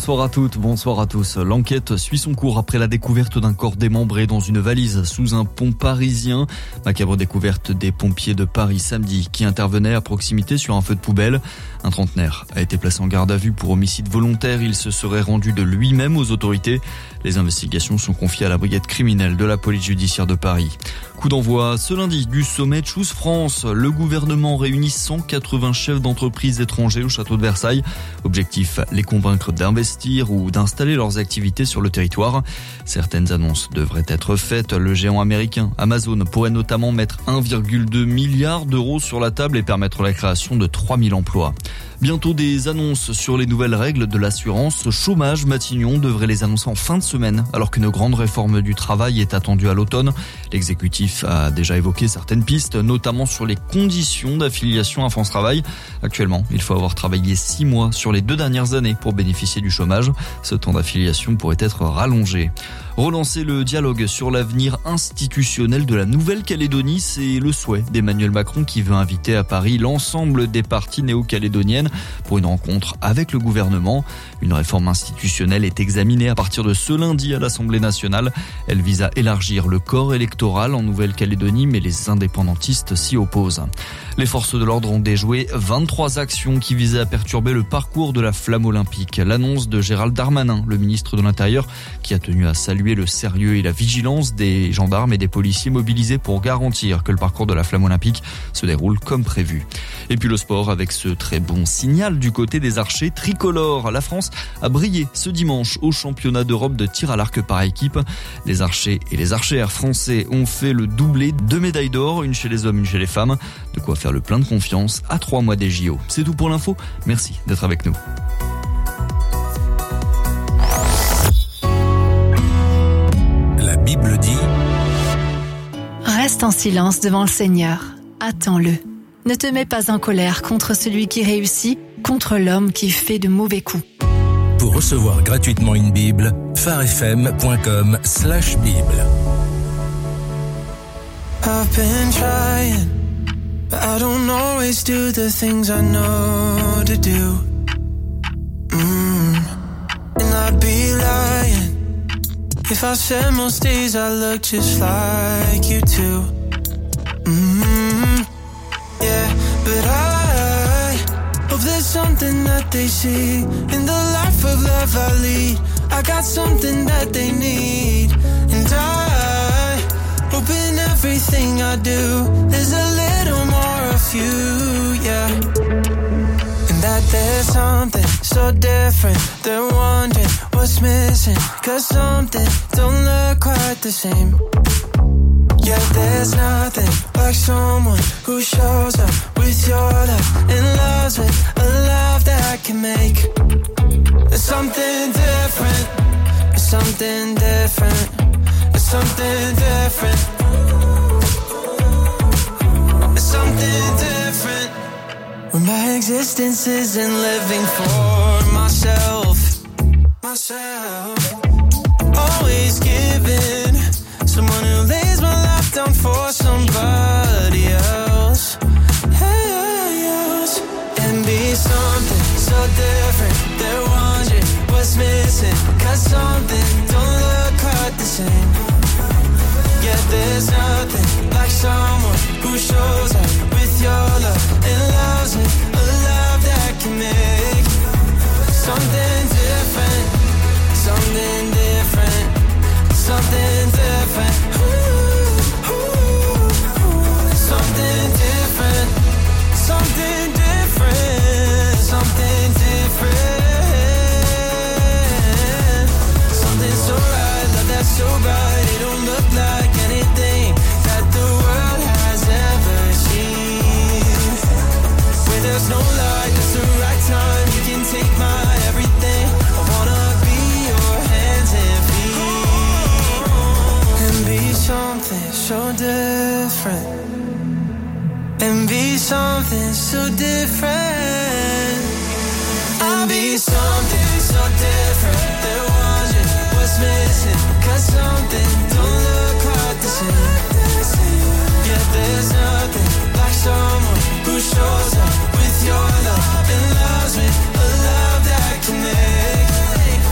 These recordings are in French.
Bonsoir à toutes, bonsoir à tous. L'enquête suit son cours après la découverte d'un corps démembré dans une valise sous un pont parisien. Macabre découverte des pompiers de Paris samedi qui intervenaient à proximité sur un feu de poubelle. Un trentenaire a été placé en garde à vue pour homicide volontaire. Il se serait rendu de lui-même aux autorités. Les investigations sont confiées à la brigade criminelle de la police judiciaire de Paris. Coup d'envoi ce lundi du sommet Choose France. Le gouvernement réunit 180 chefs d'entreprise étrangers au château de Versailles. Objectif, les convaincre d'investir ou d'installer leurs activités sur le territoire. Certaines annonces devraient être faites. Le géant américain Amazon pourrait notamment mettre 1,2 milliard d'euros sur la table et permettre la création de 3000 emplois. Bientôt des annonces sur les nouvelles règles de l'assurance chômage. Matignon devrait les annoncer en fin de semaine, alors qu'une grande réforme du travail est attendue à l'automne. L'exécutif a déjà évoqué certaines pistes, notamment sur les conditions d'affiliation à France Travail. Actuellement, il faut avoir travaillé 6 mois sur les 2 dernières années pour bénéficier du chômage. Ce temps d'affiliation pourrait être rallongé. Relancer le dialogue sur l'avenir institutionnel de la Nouvelle-Calédonie, c'est le souhait d'Emmanuel Macron qui veut inviter à Paris l'ensemble des parties néo-calédoniennes pour une rencontre avec le gouvernement. Une réforme institutionnelle est examinée à partir de ce lundi à l'Assemblée nationale. Elle vise à élargir le corps électoral en Nouvelle-Calédonie, mais les indépendantistes s'y opposent. Les forces de l'ordre ont déjoué 23 actions qui visaient à perturber le parcours de la flamme olympique. L'annonce de Gérald Darmanin, le ministre de l'Intérieur, qui a tenu à saluer le sérieux et la vigilance des gendarmes et des policiers mobilisés pour garantir que le parcours de la flamme olympique se déroule comme prévu. Et puis le sport avec ce très bon signal du côté des archers tricolores. La France a brillé ce dimanche au championnat d'Europe de tir à l'arc par équipe. Les archers et les archères français ont fait le doublé, 2 médailles d'or, une chez les hommes, une chez les femmes. De quoi faire le plein de confiance à 3 mois des JO. C'est tout pour l'info. Merci d'être avec nous. La Bible dit: Reste en silence devant le Seigneur. Attends-le. Ne te mets pas en colère contre celui qui réussit, contre l'homme qui fait de mauvais coups. Pour recevoir gratuitement une Bible, pharefm.com/Bible. I've been trying, but I don't always do the things I know to do. And I'd be lying if I said most days I look just like you do. Yeah, but I hope there's something that they see in the life of love I lead. I got something that they need, and I hope in everything I do there's a little more of you, yeah. And that there's something so different, they're wondering what's missing, 'cause something don't look quite the same. Yeah, there's nothing like someone who shows up with your love and loves with a love that can make. There's something different, there's something different, there's something different, there's something different. When my existence isn't living for myself, always giving, someone who lays my life down for somebody else, and be something so different. They're wondering what's missing, 'cause something don't look quite the same. Yeah, there's nothing like someone who shows up with your love and loves it, a love that can make something different, something different, something different. Something different, something different, something different. Something so right, love that's so bright, it don't look like anything that the world has ever seen. Where there's no light, it's the right time, you can take my everything. I wanna be your hands and feet, and be something so different, and be something so different, and be something so different. They're wondering what's missing, 'cause something don't look quite the same. Yeah, there's nothing like someone who shows up with your love and loves with a love that can make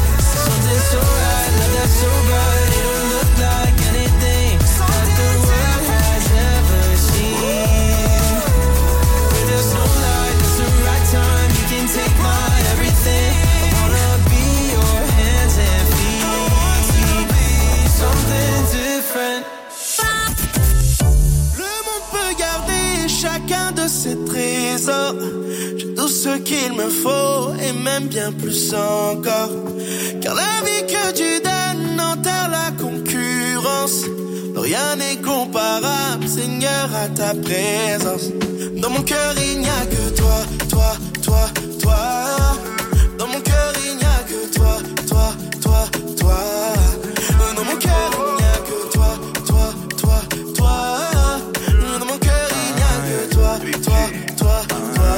chacun de ces trésors. J'ai tout ce qu'il me faut et même bien plus encore. Car la vie que tu donnes enterre la concurrence. Rien n'est comparable, Seigneur, à ta présence. Dans mon cœur il n'y a que toi, toi, toi, toi. Dans mon cœur il n'y a que toi, toi, toi, toi. Dans mon cœur il n'y a que toi, toi, toi, toi. Dans mon cœur il n'y a que toi, toi, toi, toi.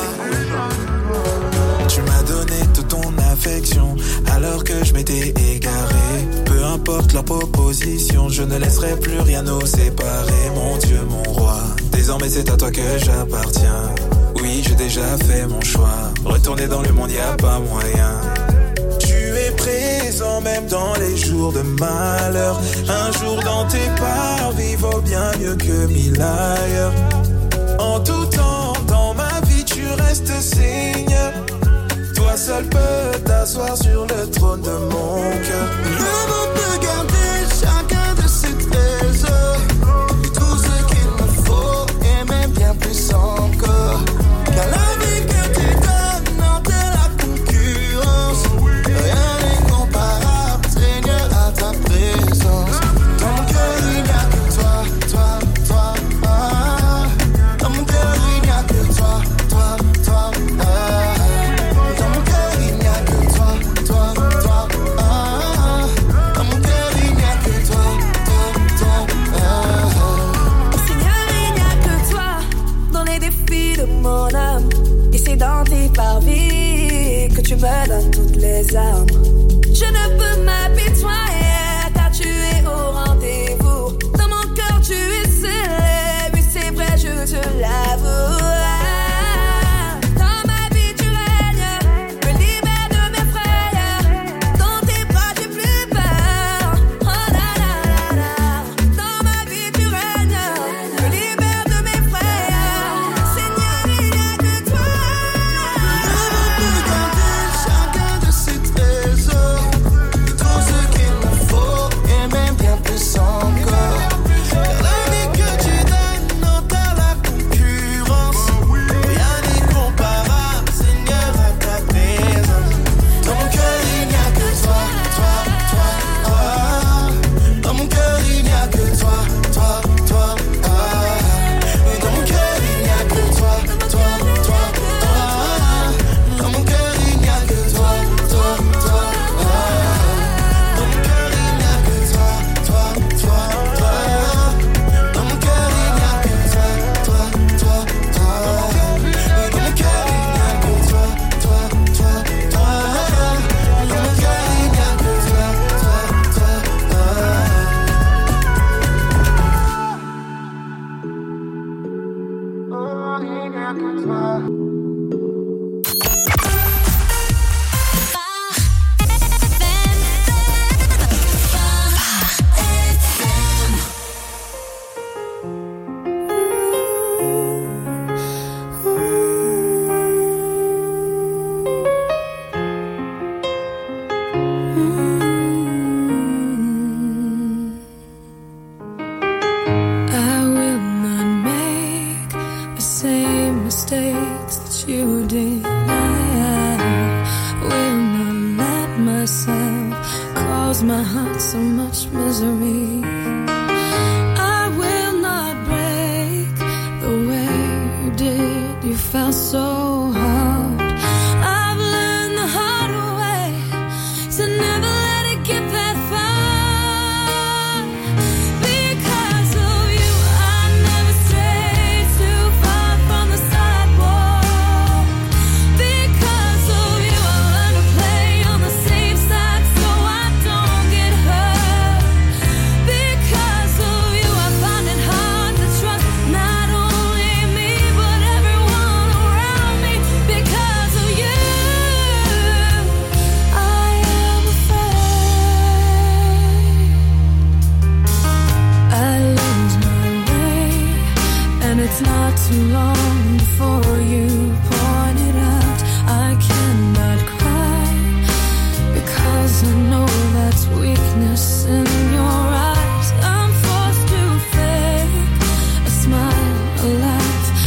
Tu m'as donné toute ton affection alors que je m'étais égaré. Peu importe leur proposition, je ne laisserai plus rien nous séparer. Mon Dieu, mon roi, désormais c'est à toi que j'appartiens. Oui, j'ai déjà fait mon choix. Retourner dans le monde, y a pas moyen. Tu es présent même dans les jours de malheur. Un jour dans tes parvis vaut bien mieux que 1000 ailleurs. En tout temps, dans ma vie, tu restes Seigneur. Toi seul peux t'asseoir sur le trône de mon cœur. Le monde peut garder chacun de ses trésors. Tout ce qu'il me faut et même bien plus encore. Car la vie que tu donnes enterre la concurrence. Rien n'est comparable, Seigneur, à ta présence. Dans mon cœur il n'y a que toi, toi, toi, ah. Dans mon cœur il n'y a que toi, toi, toi, ah. Dans mon cœur il n'y a que toi, toi, toi, ah. Dans mon cœur il n'y a que toi, toi, toi, ah. Seigneur, il n'y a que toi dans les défis de mon âme. Et c'est dans tes parvis que tu me donnes toutes les armes. Je ne peux m'apitoyer car tu es au rendez-vous. Dans mon cœur tu es scellé, oui c'est vrai je te l'avoue. Dans ma vie tu règnes, me libère de mes frayeurs. Dans tes bras j'ai plus peur. Oh la la la la. Dans ma vie tu règnes, me libère de mes frayeurs. Seigneur, il n'y a que toi. Regardez chacun de ses trésors. Tout ce qu'il me faut et même bien plus encore. Car la vie que tu donnes enterre la concurrence. Rien n'est comparable, Seigneur, à ta présence. Dans mon cœur il n'y a que toi, toi, toi, toi. Dans mon cœur il n'y a que toi, toi, toi, ah. Dans mon cœur il n'y a que toi, toi, toi, toi. Dans mon cœur il n'y a que toi, toi, toi, ah. Dans mon cœur il n'y a que toi, toi, toi, toi. Dans mon cœur il n'y a que toi, toi, toi, toi. Dans mon cœur il n'y a que toi, toi, toi, toi. Dans mon cœur il n'y a que toi, toi, toi, I will not make the same mistakes that you did. I will not let myself cause my heart so much misery. I will not break the way you did. You felt so hard. I've learned the hard way to never let it get that far. Because of you, I never strayed too far from the sidewalk. Because of you, I learned to play on the safe side so I don't get hurt. Because of you, I find it hard to trust not only me but everyone around me. Because of you, I am afraid I lose my way, and it's not too long before you point it out. I cannot cry because I know that's weakness in your eyes. I'm forced to fake a smile, a laugh,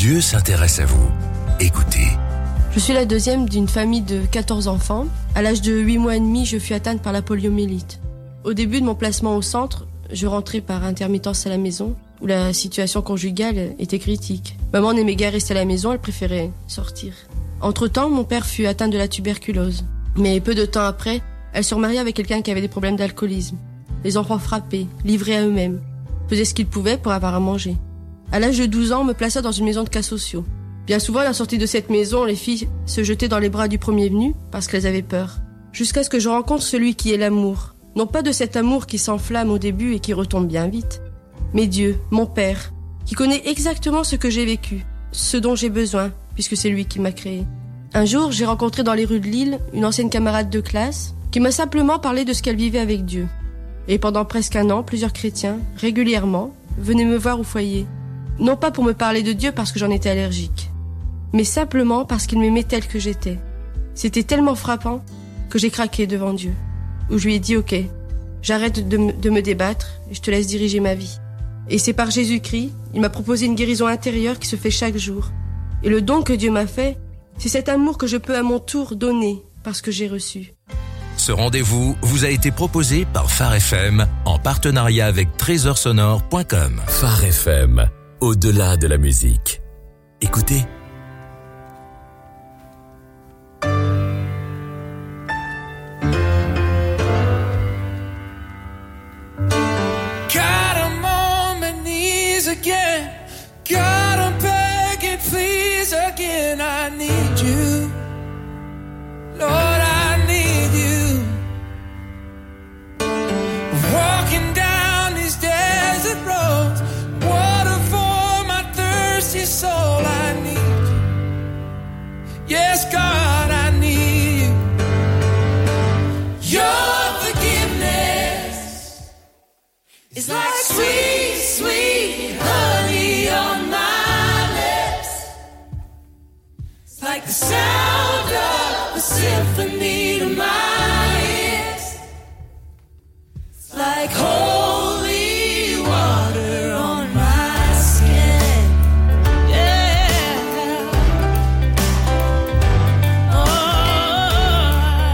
Dieu s'intéresse à vous. Écoutez. Je suis la deuxième d'une famille de 14 enfants. À l'âge de 8 mois et demi, je fus atteinte par la poliomyélite. Au début de mon placement au centre, je rentrais par intermittence à la maison, où la situation conjugale était critique. Maman n'aimait guère rester à la maison, elle préférait sortir. Entre-temps, mon père fut atteint de la tuberculose. Mais peu de temps après, elle se remaria avec quelqu'un qui avait des problèmes d'alcoolisme. Les enfants frappés, livrés à eux-mêmes, faisaient ce qu'ils pouvaient pour avoir à manger. À l'âge de 12 ans, on me plaça dans une maison de cas sociaux. Bien souvent, à la sortie de cette maison, les filles se jetaient dans les bras du premier venu parce qu'elles avaient peur. Jusqu'à ce que je rencontre celui qui est l'amour. Non pas de cet amour qui s'enflamme au début et qui retombe bien vite, mais Dieu, mon Père, qui connaît exactement ce que j'ai vécu, ce dont j'ai besoin, puisque c'est lui qui m'a créé. Un jour, j'ai rencontré dans les rues de Lille une ancienne camarade de classe qui m'a simplement parlé de ce qu'elle vivait avec Dieu. Et pendant presque un an, plusieurs chrétiens, régulièrement, venaient me voir au foyer. Non pas pour me parler de Dieu parce que j'en étais allergique, mais simplement parce qu'il m'aimait tel que j'étais. C'était tellement frappant que j'ai craqué devant Dieu, où je lui ai dit « Ok, j'arrête de me débattre et je te laisse diriger ma vie. » Et c'est par Jésus-Christ, il m'a proposé une guérison intérieure qui se fait chaque jour. Et le don que Dieu m'a fait, c'est cet amour que je peux à mon tour donner parce que j'ai reçu. Ce rendez-vous vous a été proposé par Phare FM en partenariat avec trésorsonore.com. Phare FM, au-delà de la musique. Écoutez. God, I'm on my knees again. God, I'm begging, please again. I need you. Lord, I need you. Walking down these desert roads, water for my thirsty soul. I need you. Yes, God, I need you. Your forgiveness is like sweet, sweet honey on my lips. It's like the sound of a symphony to my ears. It's like holy water on my skin. Yeah. Oh.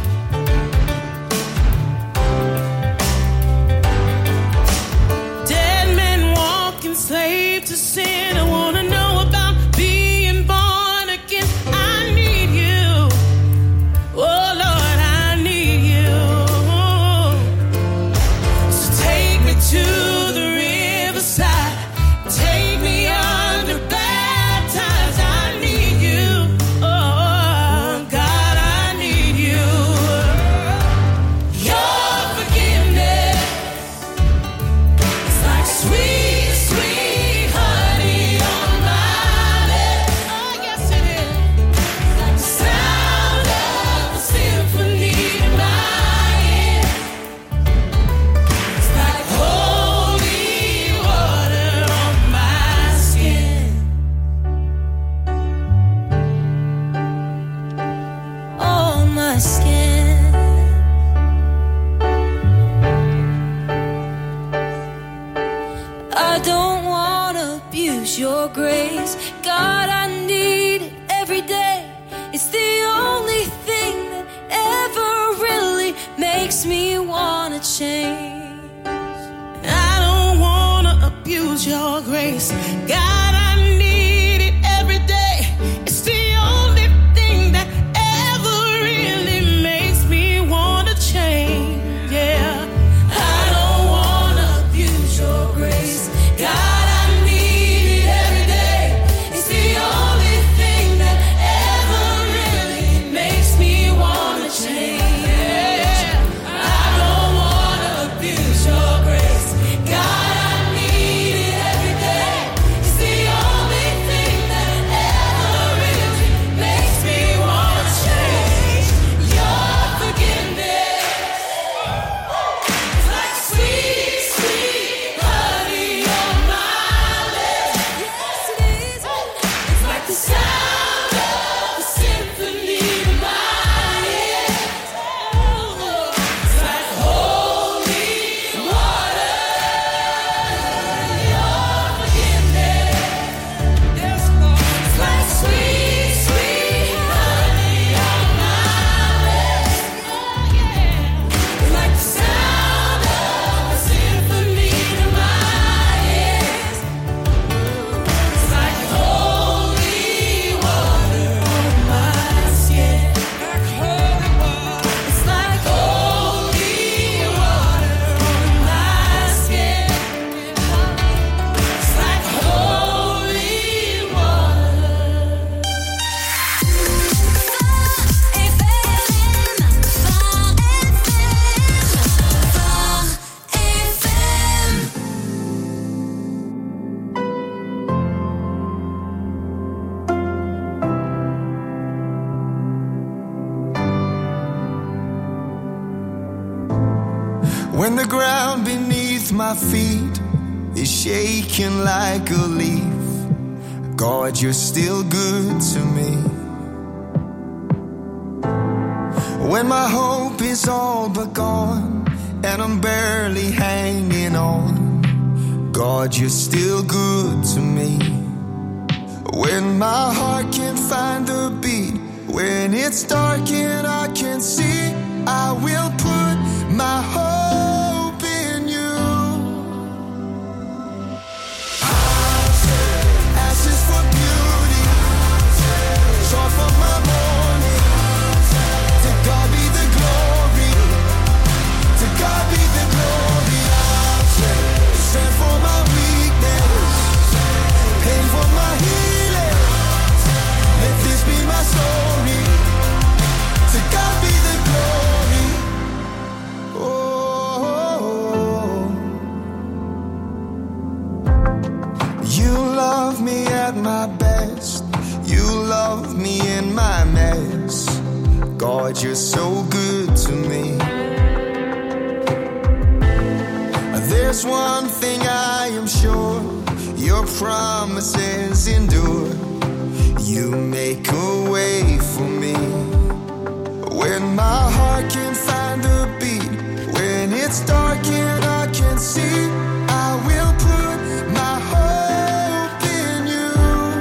Dead men walking, slave to sin. I wanna know about being born again. I need you. Oh Lord, I need you. So take me to the riverside. Take me under baptized. I need you. Oh God, I need you. Your forgiveness is like sweet, sweet honey on my lips. Oh yes it is. Like the sound of a symphony to my ears. It's like holy water on my skin. On my skin. I don't wanna abuse your grace. God, I need it every day. It's the only thing that ever really makes me wanna change. I don't wanna abuse your grace. God, I need it every day. It's the only thing that ever really makes me wanna change. Yeah. I don't wanna abuse your grace. God, I need it every day. It's the only thing that ever really makes me wanna change. Yeah. I don't wanna abuse your grace. God, I need it every day. It's the When the ground beneath my feet is shaking like a leaf, God, you're still good to me. When my hope is all but gone and I'm barely hanging on, God, you're still good to me. When my heart can't find a beat, when it's dark and I can't see, I will put my hope in you. Ashes for beauty, joy for my morning. To God be the glory, to God be the glory. Strength for my weakness, pain for my healing. Let this be my story. To God be the glory. Oh, you love me at my best. You love me in my mess. God, you're so good to me. There's one thing I am sure, your promises endure. You make a way for me. When my heart can't find a beat, when it's dark and I can't see, I will put my hope in you.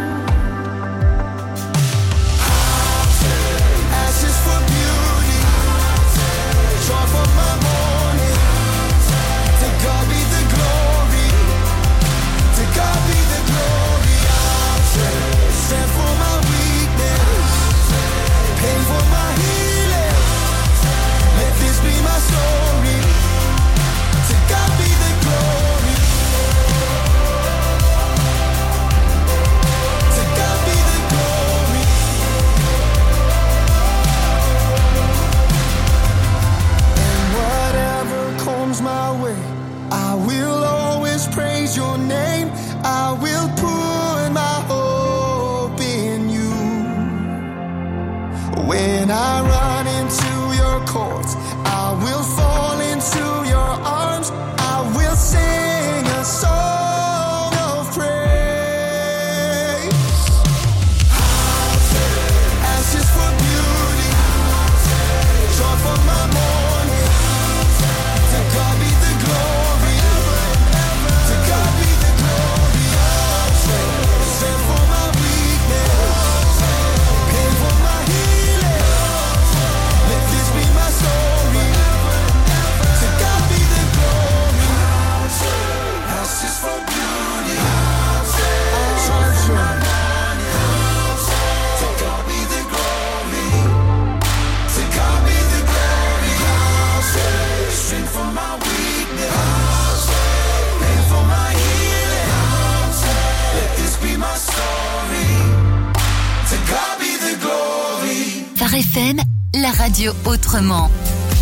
Ashes for beauty, joy for my morning. To God be the glory, to God be the glory. Strength for my weakness, pain for my healing. Let this be my story. To God be the glory. To God be the glory. And whatever comes my way, I will always praise your name. I will put my hope in you. When I run into your courts, I will fall into your arms. I will sing a song of praise. Ashes for beauty, joy for my morning. To God be the glory. To God be the glory. Strength for my weakness, pain for my healing. Let this be my story. To God be the glory. Ashes for beauty, joy for my morning. To God be the glory. To God be the glory. Strength for my weakness, pain for my healing. Let this be my story. To God be the glory. Phare FM, la radio autrement.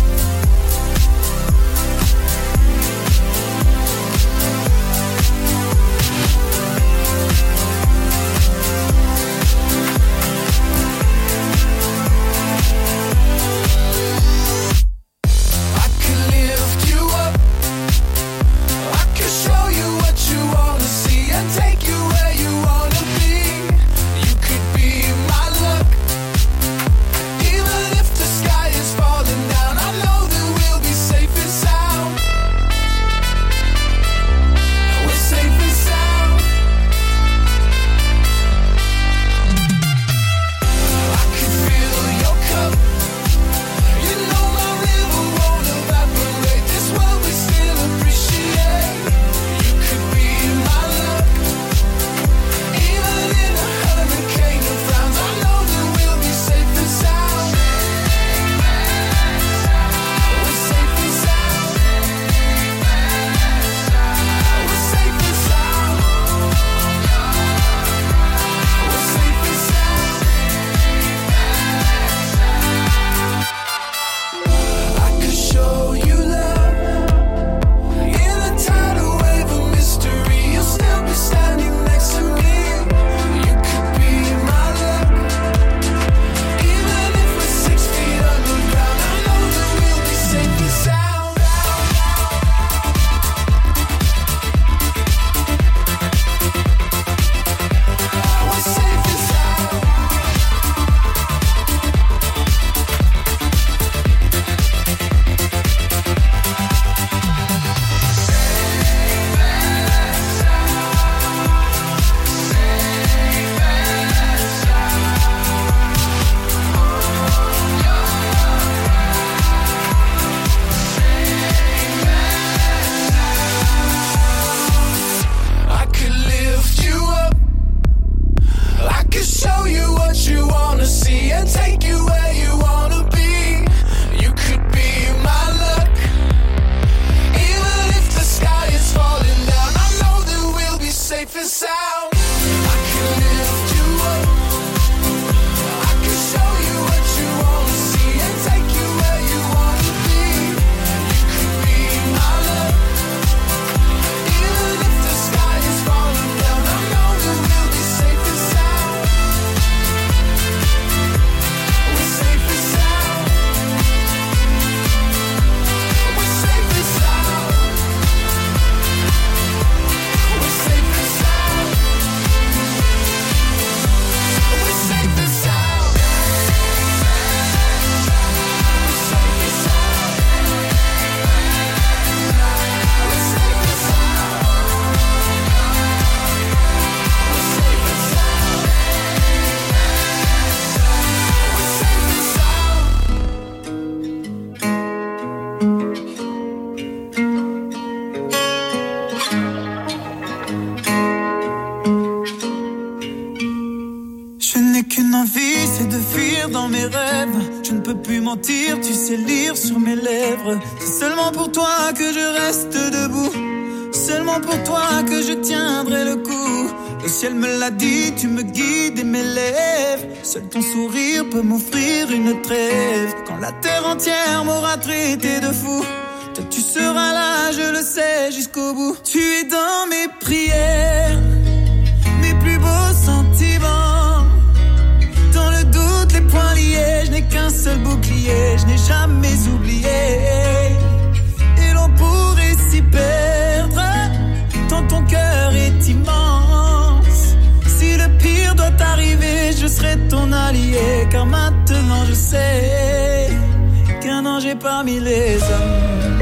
I can lift you up. I can show you what you wanna see and take you where you wanna be. You could be my luck. Even if the sky is falling down, sourire dans mes rêves. Je ne peux plus mentir, tu sais lire sur mes lèvres. C'est seulement pour toi que je reste debout. Seulement pour toi que je tiendrai le coup. Le ciel me l'a dit, tu me guides et m'élèves. Seul ton sourire peut m'offrir une trêve. Quand la terre entière m'aura traité de fou, toi tu seras là, je le sais, jusqu'au bout. Tu es dans mes prières, mes plus beaux sentiments. Dans le doute, les poings liés, je n'ai qu'un seul bouclier, je n'ai jamais oublié. Et l'on pourrait s'y perdre, tant ton cœur est immense. Si le pire doit arriver, je serai ton allié. Car maintenant je sais qu'un ange est parmi les hommes.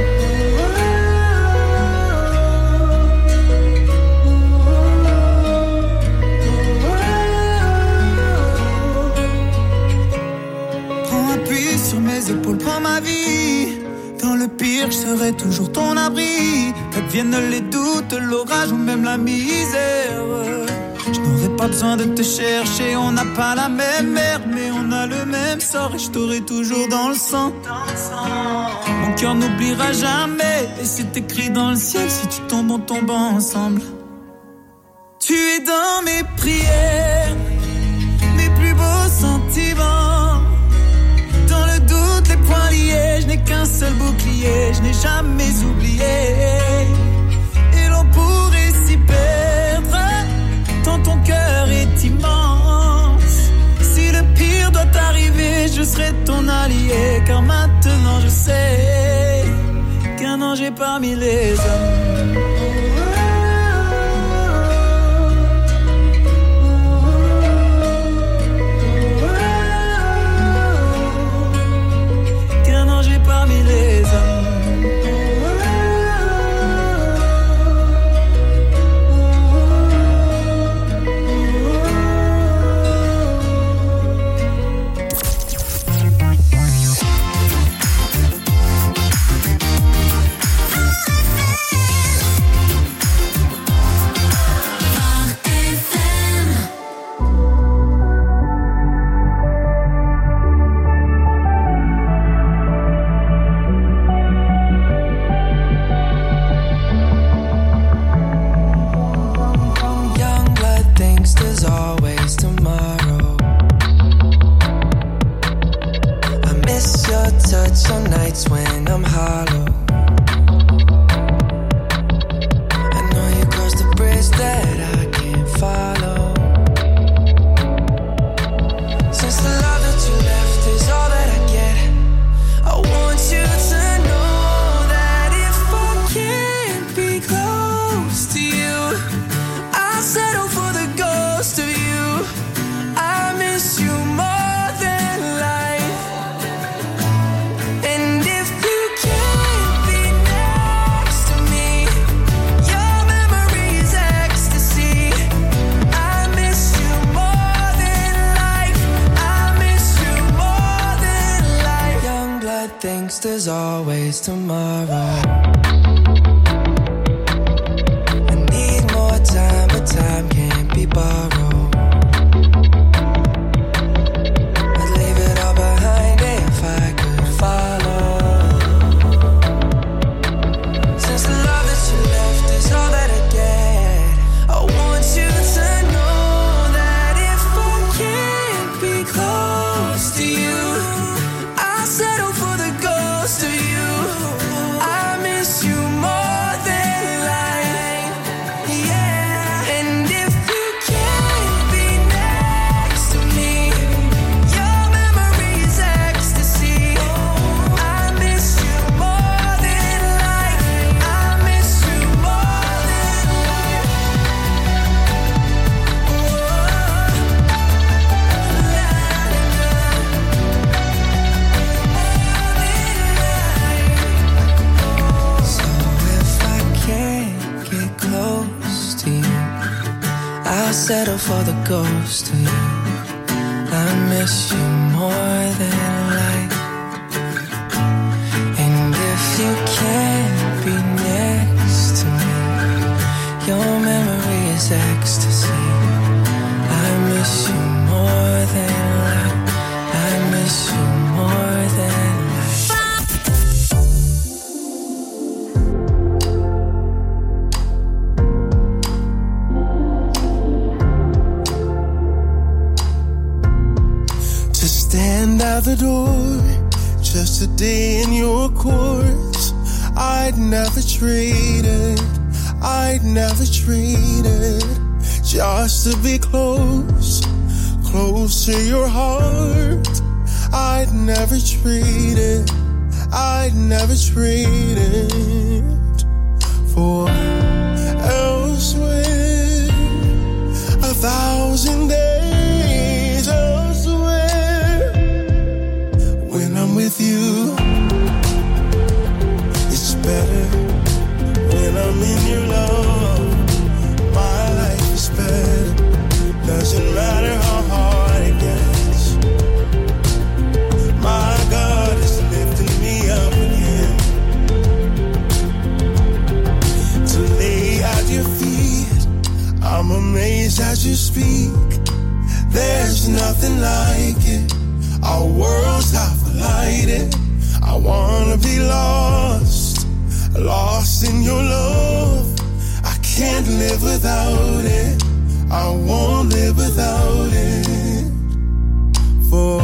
Prends appui sur mes épaules, prends ma vie. Dans le pire, je serai toujours ton abri. Qu'adviennent les doutes, l'orage ou même la misère. Je n'aurai pas besoin de te chercher, on n'a pas la même mère, mais on a le même sort et je t'aurai toujours dans le sang. Mon cœur n'oubliera jamais, et c'est écrit dans le ciel, si tu tombes, on tombe ensemble. Tu es dans mes prières, mes plus beaux sentiments. Dans le doute, les poings liés, je n'ai qu'un seul bouclier, je n'ai jamais oublié. Et l'on pourrait s'y perdre, tant ton cœur est immense. Si le pire doit arriver, je serai ton allié. Car maintenant je sais qu'un ange est parmi les hommes. Qu'un ange est parmi les hommes. There's always tomorrow. I need more time, but time can't be borrowed. I'd leave it all behind if I could follow. Since the love that you left is all that I get, I want you to know that if I can't be close to you, I'll settle for the ghost of you. I miss you more than life, yeah. And if you can't be next to me, your memory is ecstasy. I miss you more than life. I miss you more than life. So if I can't get close to you, I'll settle for the ghost of you. I miss you more than life. And if you can't be next to me, your memory is ecstasy. I miss you more than life. I stand at the door, just a day in your courts. I'd never trade it, I'd never trade it, just to be close, close to your heart. I'd never trade it, I'd never trade it for elsewhere. 1,000 days elsewhere. When I'm with you, it's better. When I'm in your love, my life is better. Doesn't matter how hard it gets. My God is lifting me up again to lay at your feet. I'm amazed as you speak. There's nothing like it. Our worlds have collided. I wanna be lost, lost in your love. I can't live without it. I won't live without it. For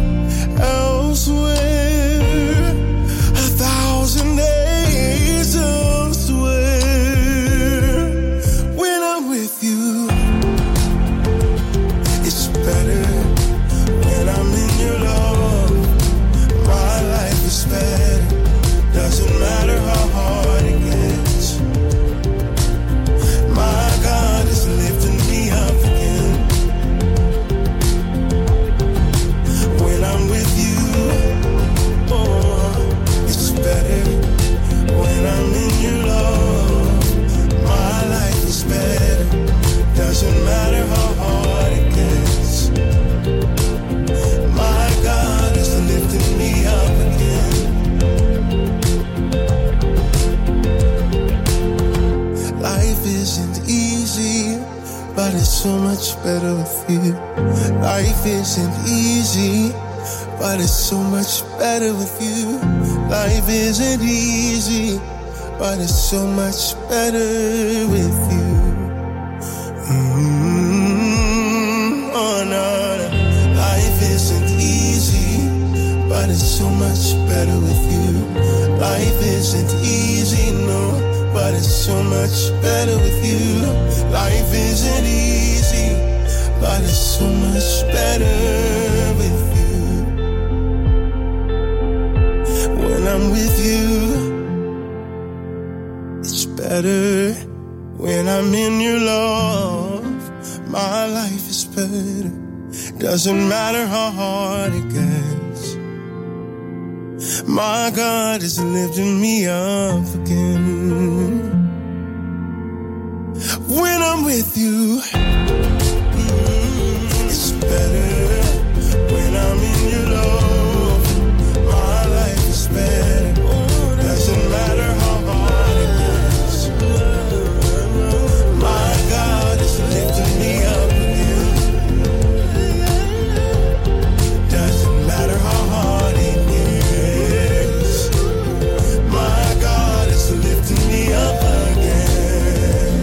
elsewhere, 1,000 days elsewhere. When I'm with you, it's better. When I'm in your love, my life is better. Doesn't matter how hard it gets. My God is lifting me up again. When I'm with you, oh, it's better. When I'm in your love, my life is better. Doesn't matter how hard it gets. My God is lifting me up again. Life isn't easy, but it's so much better with you. Life isn't easy, but it's so much better with you. Life isn't easy, but it's so much better with you. Oh no, no. Life isn't easy, but it's so much better with you. Life isn't easy, no, but it's so much better with you. Life isn't easy, but it's so much better with you. When I'm with you, it's better. When I'm in your love, my life is better. Doesn't matter how hard it gets. My God is lifting me up again. When I'm with you, it's better. When I'm in your love, my life is better. Doesn't matter how hard it gets. My God is lifting me up again. Doesn't matter how hard it gets. My God is lifting me up again.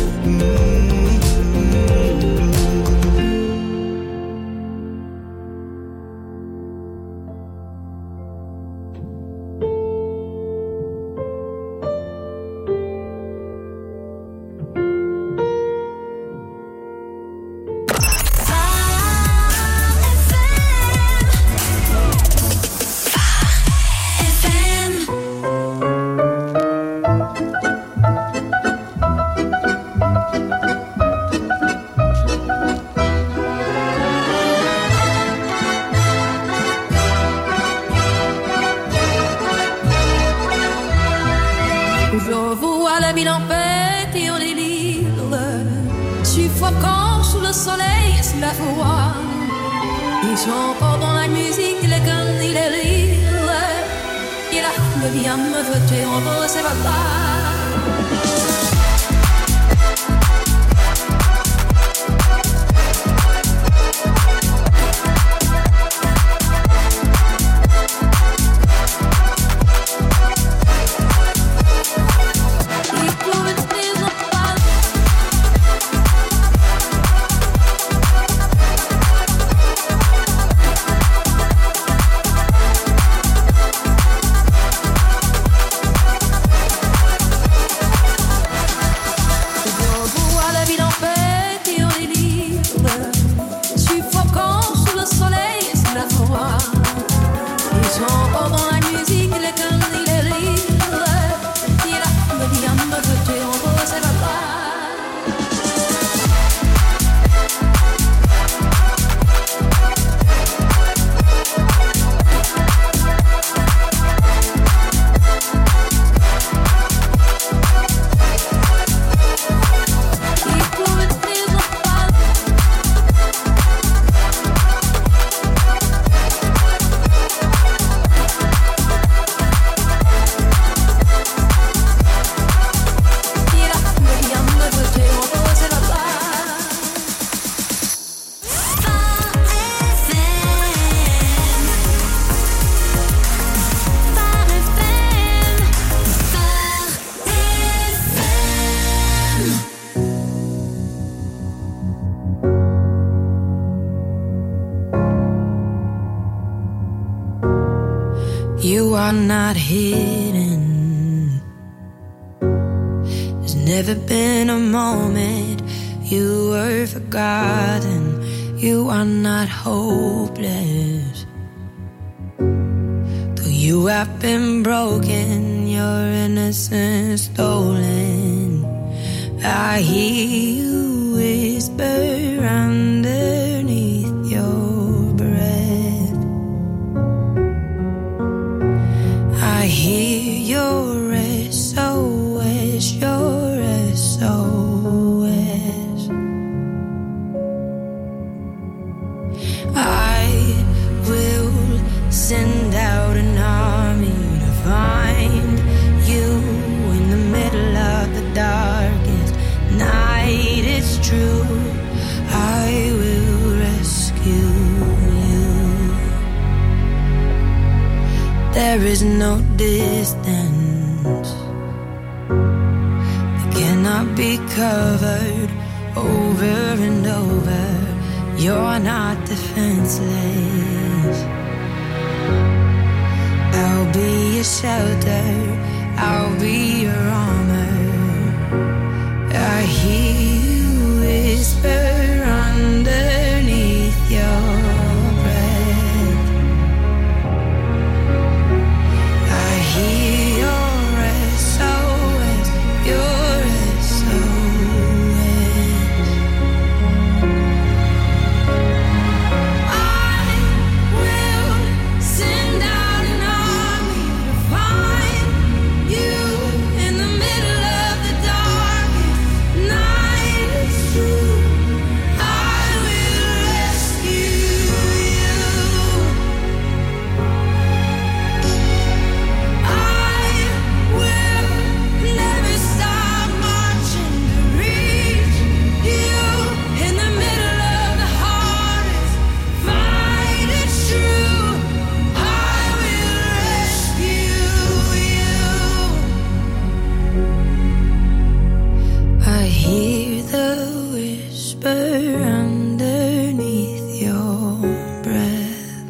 Je vois la ville en fête et en délire, suffocant sous le soleil, sous la foi. Ils sont encore dans la musique, les guns et les rires. Et la foule vient me jeter entre ses bras. You are not hidden. There's never been a moment you were forgotten. You are not hopeless. Though you have been broken, your innocence stolen. I hear you whisper underneath your breath. I hear your SOS, your SOS. I will send out an army to find you in the middle of the darkest night. It's true, I will rescue you. There is no distance that cannot be covered over and over. You're not defenseless. I'll be your shelter, I'll be your armor. I hear you whisper underneath your breath. I hear your SOS, your SOS. I will send out an army to find you in the middle of the darkest night. It's true, I will rescue you. I will never stop marching to reach you in the middle of the hardest fight. It's true, I will rescue you. I hear the whisper underneath your breath.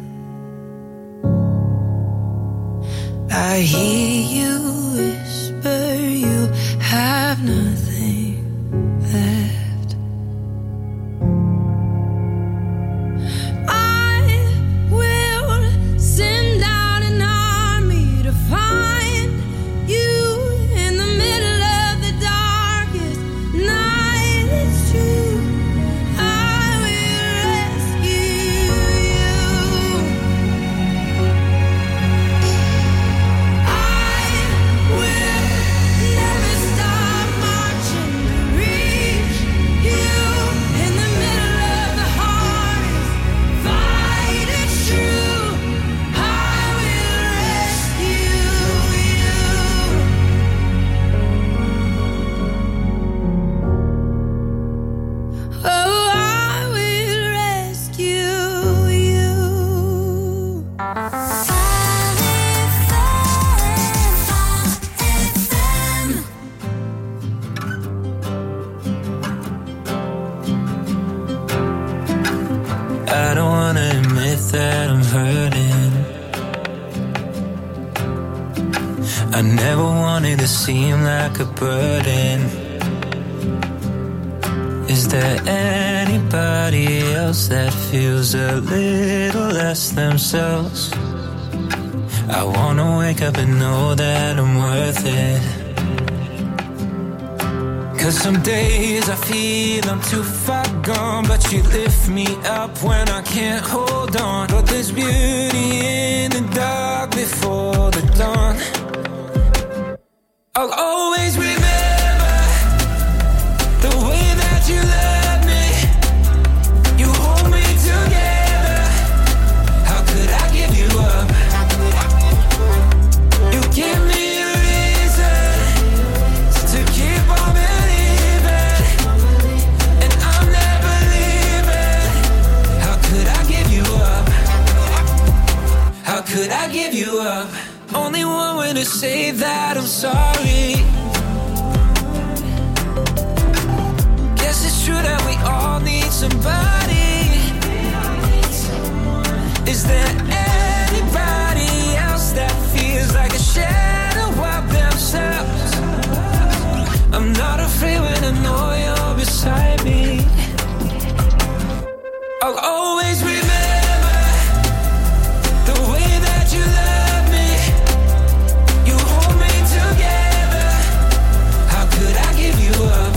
I hear you whisper you have nothing left. I will send out an army to find you in the middle of the darkest night. It's true, I will rescue you. I will never stop marching to reach you in the middle of the hardest fight. It's true, I will rescue you. Oh, I will rescue you. I don't wanna admit that I'm hurting. I never wanted to seem like a burden. Is there anybody else that feels a little less themselves? I wanna wake up and know that I'm worth it. 'Cause some days I feel I'm too far gone, but you lift me up when I can't hold on. But there's beauty in the dark before the dawn. I'll always remember the way that you love me. You hold me together. How could I give you up? You give me a reason to keep on believing, and I'm never leaving. How could I give you up? How could I give you up? Only one way to say that I'm sorry. Guess it's true that we all need somebody. Is there anybody else that feels I'll always remember the way that you love me. You hold me together. How could I give you up?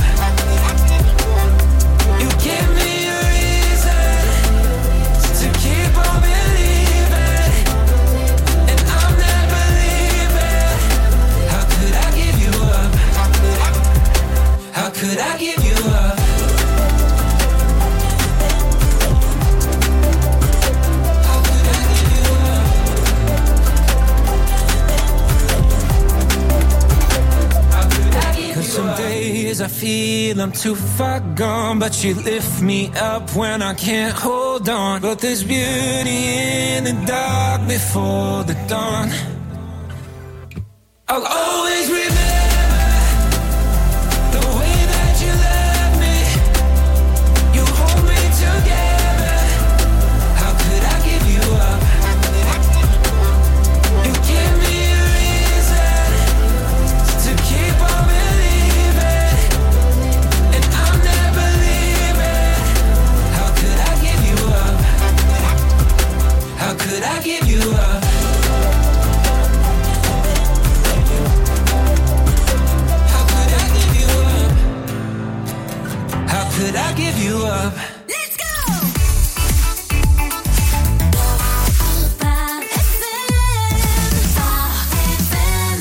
You give me a reason to keep on believing, and I'm never leaving. How could I give you up? How could I give you up? Some days I feel I'm too far gone, but you lift me up when I can't hold on. But there's beauty in the dark before the dawn. I'll always remember the way that you love me. You hold me together. How could I give you up? You give me a reason to keep on believing, and I'm never leaving. How could I give you up? How could I give you up? How could I give you up? Let's go! Phare FM, Phare FM.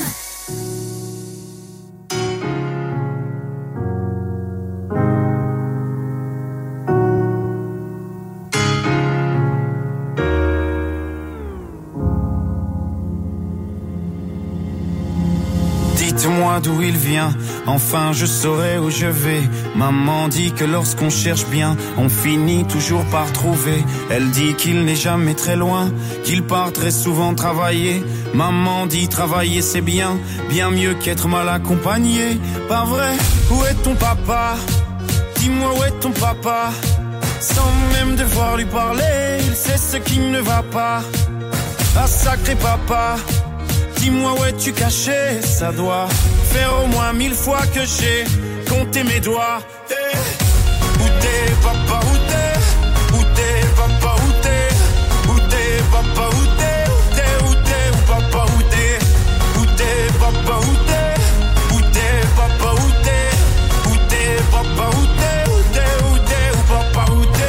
Dites-moi d'où il vient, enfin je saurai où je vais. Maman dit que lorsqu'on cherche bien, on finit toujours par trouver. Elle dit qu'il n'est jamais très loin, qu'il part très souvent travailler. Maman dit travailler c'est bien, bien mieux qu'être mal accompagné. Pas vrai? Où est ton papa? Dis-moi où est ton papa? Sans même devoir lui parler, il sait ce qui ne va pas. Ah sacré papa, dis-moi où es-tu caché? Ça doit faire au moins 1000 fois que j'ai compté mes doigts. Hey. Où t'es papa, où t'es? Où t'es papa, où t'es? Où t'es papa, où t'es? Où t'es, où t'es, où papa, où t'es? Où t'es papa, où t'es? Où t'es papa, où t'es? Où t'es papa, où t'es? Où t'es, où t'es, où papa, où t'es?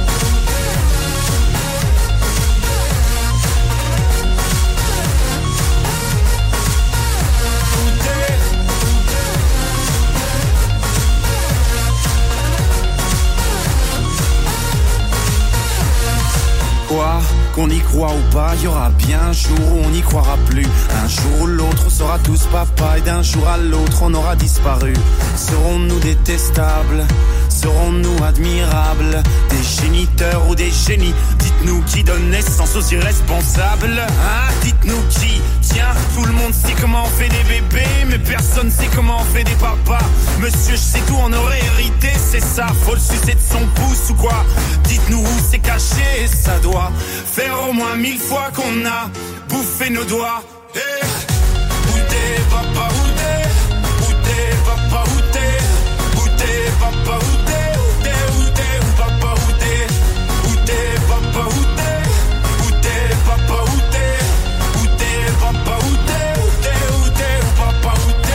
Quoi, qu'on y croit ou pas, y aura bien un jour où on n'y croira plus. Un jour ou l'autre, on sera tous papa, et d'un jour à l'autre, on aura disparu. Serons-nous détestables? Serons-nous admirables? Des géniteurs ou des génies? Dites-nous qui donne naissance aux irresponsables. Hein? Dites-nous qui? Tiens, tout le monde sait comment on fait des bébés, mais personne sait comment on fait des papas. Monsieur, je sais tout, on aurait hérité, c'est ça. Faut le sucer de son pouce ou quoi? Dites-nous où c'est caché, ça doit faire au moins 1000 fois qu'on a bouffé nos doigts. Hey. Où t'es papa, où t'es? Où t'es papa, où t'es? Où t'es papa, où t'es? Où t'es, où t'es, où papa, où t'es? Où t'es papa, où t'es? Où t'es papa, où t'es? Où t'es papa, où t'es? Où t'es, où t'es, où papa, où t'es?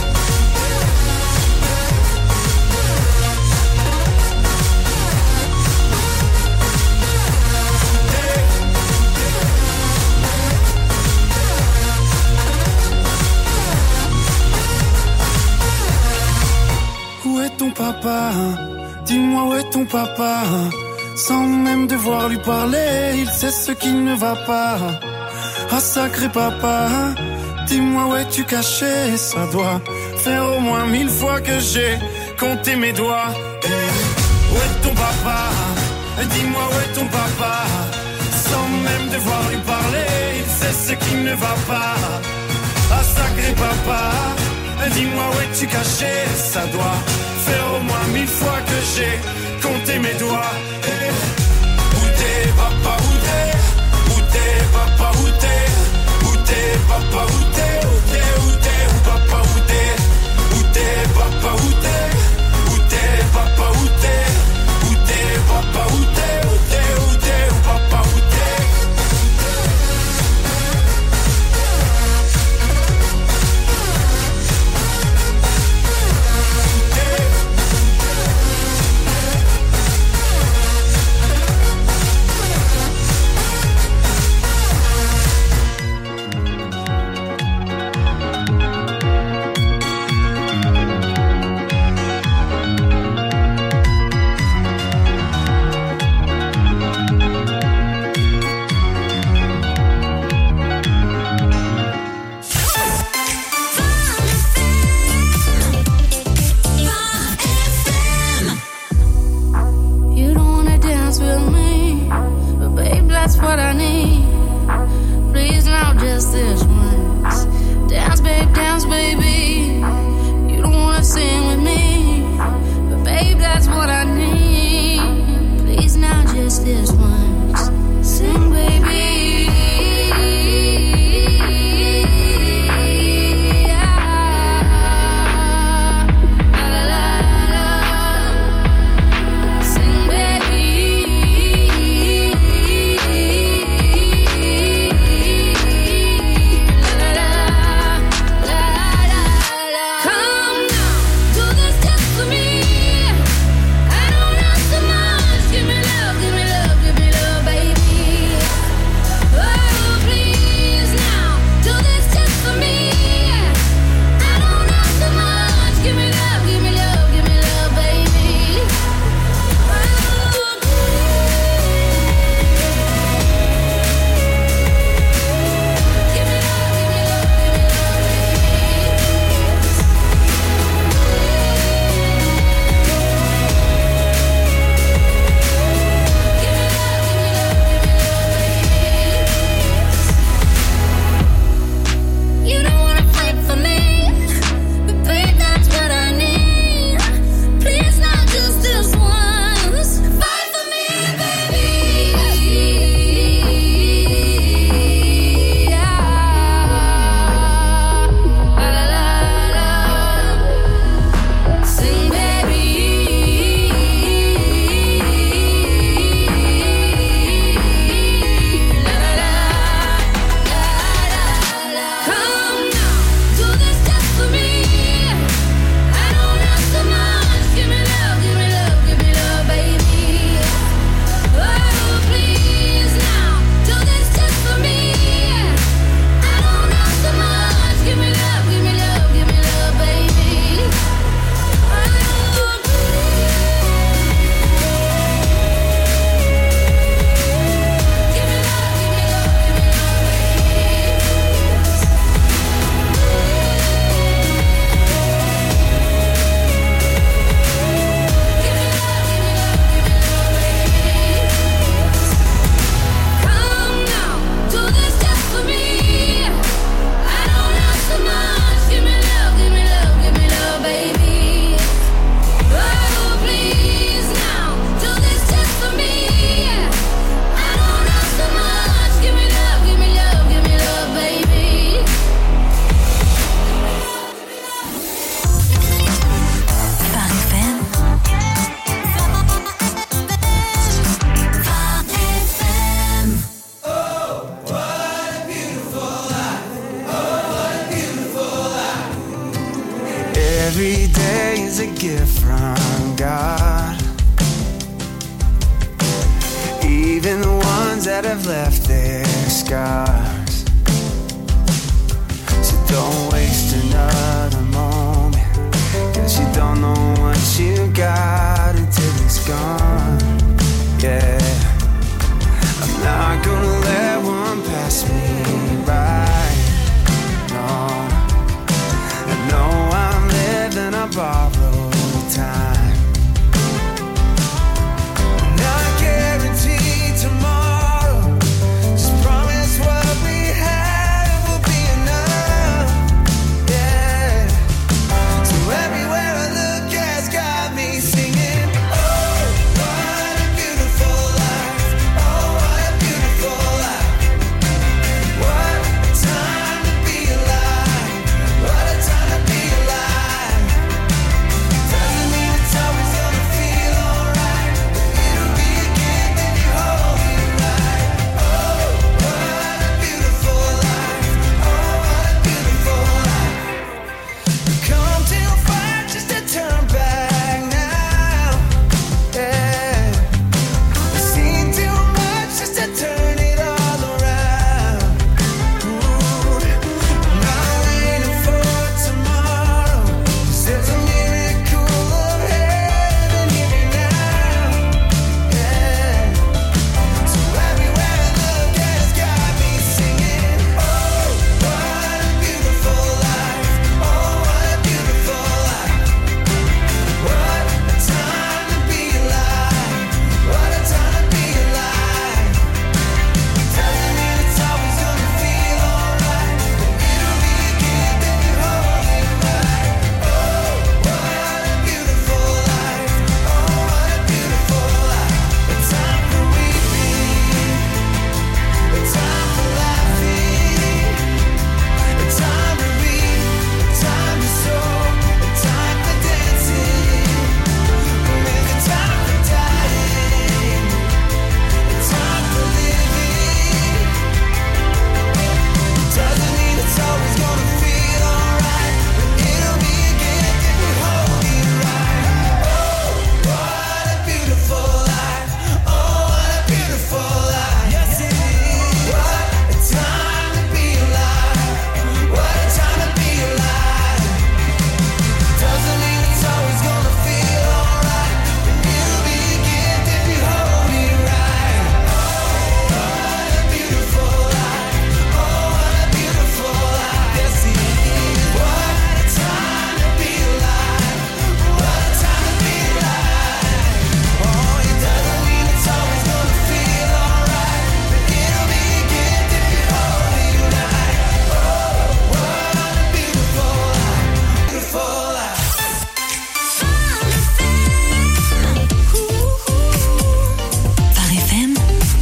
Où est ton papa? Dis-moi où est ton papa? Sans même devoir lui parler, il sait ce qui ne va pas. Ah sacré papa, dis-moi où es-tu caché? Ça doit faire au moins 1000 fois que j'ai compté mes doigts. Hey. Où est ton papa? Dis-moi où est ton papa? Sans même devoir lui parler, il sait ce qui ne va pas. Ah sacré papa, dis-moi où es-tu caché? Ça doit faire au moins 1000 fois que j'ai compté mes doigts. Hey. Où t'es papa, où t'es? Où t'es papa, où t'es? Où t'es papa, où t'es? Où t'es, où t'es, où papa, où t'es? Où t'es papa, où t'es? Où t'es papa, où t'es? Où t'es papa, où t'es? Où t'es? even the ones that have left their scars. So don't waste another moment, 'cause you don't know what you got until it's gone. Yeah, I'm not gonna let one pass me by. No, I know I'm living on borrowed time. Not guaranteed tomorrow, just promise what we have will be enough. Yeah, so everywhere I look has got me singing. Oh, what a beautiful life. Oh, what a beautiful life. What a time to be alive. What a time to be alive. Doesn't mean it's always gonna feel alright, but it'll be a gift if you hold it right. Oh, what a beautiful life. Oh, what a beautiful life. Come too far just to turn back now. Yeah, I've seen too much just to turn it all around. Ooh, I'm not waiting for tomorrow, 'cause there's a miracle of heaven here now. Yeah, so everywhere I look has got me singing. Oh, what a beautiful life. Oh, what a beautiful life. What a time to be alive. What a time to be alive. Doesn't mean it's always gonna feel alright, but it'll be a gift if you hold it right. Oh, what a beautiful life. Oh, what a beautiful life. A time for weeping, a time for laughing, a time to read, a time to sow, a time for dancing. There's a time for dying, a time for living. Doesn't mean it's always gonna feel alright, but it'll be a gift if you hold it right. Oh, what a beautiful life. Oh, what a beautiful life. Yes, it is. What a time to be alive. What a time to be alive. Doesn't mean it's always gonna feel alright, but it'll be a gift if you hold it right. Oh, what a beautiful life. Oh, what a beautiful life. Yes, it is. What a time to be alive. What a time to be alive. Oh, it doesn't mean it's always gonna feel alright, but it'll be a gift if you hold it right. Oh, what a beautiful life. Beautiful life. Phare FM.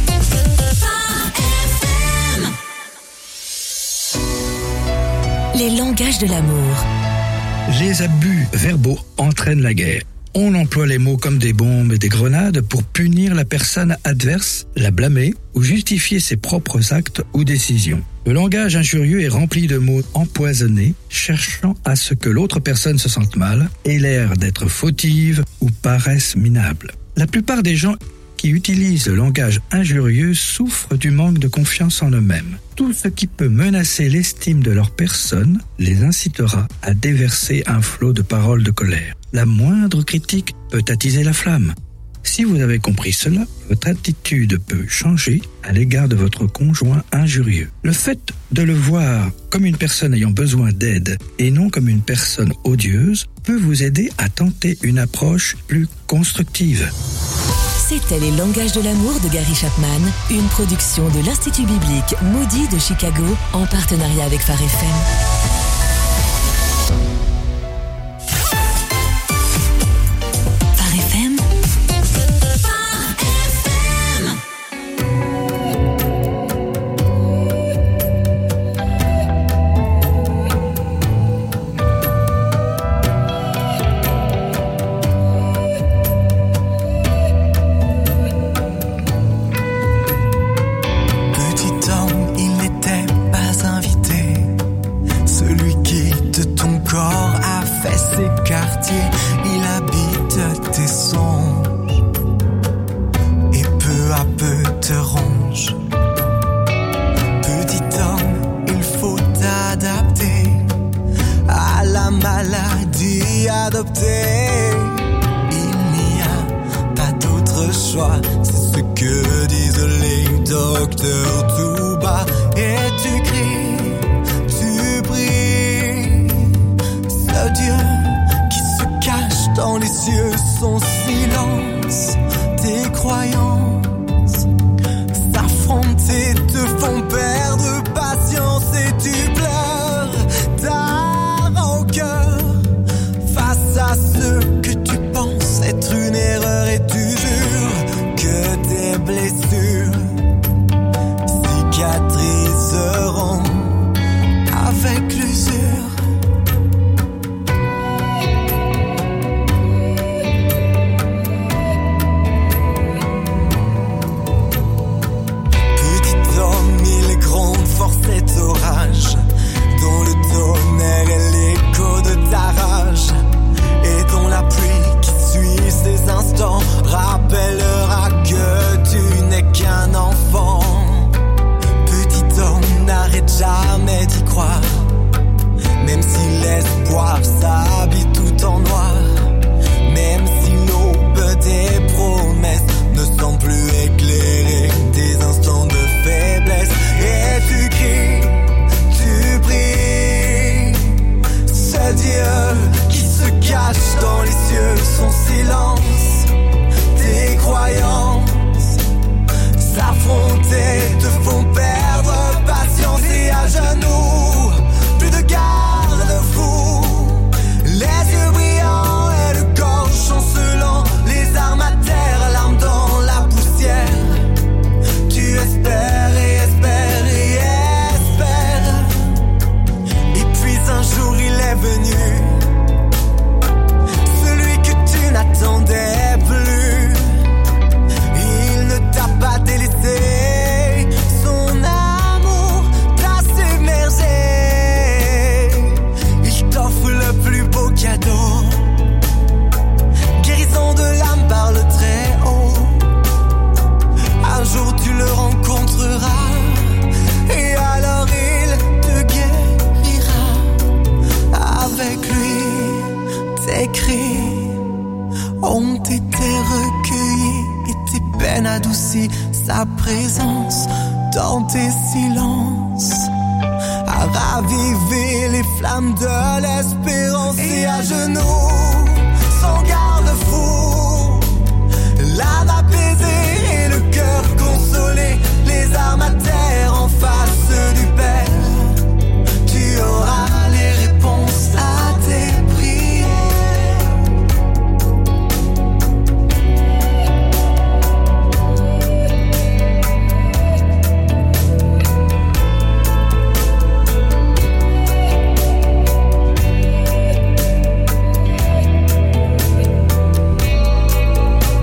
Les langages de l'amour. Les abus verbaux entraînent la guerre. On emploie les mots comme des bombes et des grenades pour punir la personne adverse, la blâmer ou justifier ses propres actes ou décisions. Le langage injurieux est rempli de mots empoisonnés, cherchant à ce que l'autre personne se sente mal, ait l'air d'être fautive ou paraisse minable. La plupart des gens qui utilisent le langage injurieux souffrent du manque de confiance en eux-mêmes. Tout ce qui peut menacer l'estime de leur personne les incitera à déverser un flot de paroles de colère. La moindre critique peut attiser la flamme. Si vous avez compris cela, votre attitude peut changer à l'égard de votre conjoint injurieux. Le fait de le voir comme une personne ayant besoin d'aide et non comme une personne odieuse peut vous aider à tenter une approche plus constructive. C'était Les langages de l'amour de Gary Chapman, une production de l'Institut biblique Moody de Chicago en partenariat avec Phare FM. Petit homme, il n'était pas invité. Celui docteur tout bas et tu cries, tu pries. Ce Dieu qui se cache dans les cieux, son silence, tes croyances s'affrontent et te font perdre patience et tu pleures ta rancœur face à ce que tu penses être une erreur et tu jures que tes blessures cicatriseront avec l'usure. Petit homme, il gronde, force cet orage dont le tonnerre est l'écho de ta rage et dont la pluie qui suit ces instants rappellera que tu n'es qu'un enfant. Petit homme, n'arrête jamais d'y croire, même si l'espoir s'habille tout en noir, même si l'aube des promesses ne semble plus éclairer tes instants de faiblesse. Et tu cries, tu pries, ce Dieu qui se cache dans les cieux, son silence, tes croyances s'affrontent et te font perdre patience. Et à genoux, plus de garde-fou, les yeux brillants et le corps chancelant, les armes à terre, l'arme dans la poussière. Tu espères et espères et espères. Et puis un jour il est venu, celui que tu n'attendais plus. Il ne t'a pas délaissé, son amour t'a submergé. Il t'offre le plus beau cadeau, guérison de l'âme par le très haut. Un jour tu le rencontreras et alors il te guérira. Avec lui, tes cris ont été recueillis et tes peines adoucies. Sa présence dans tes silences a ravivé les flammes de l'espérance. Et à genoux, son garde-fou, l'âme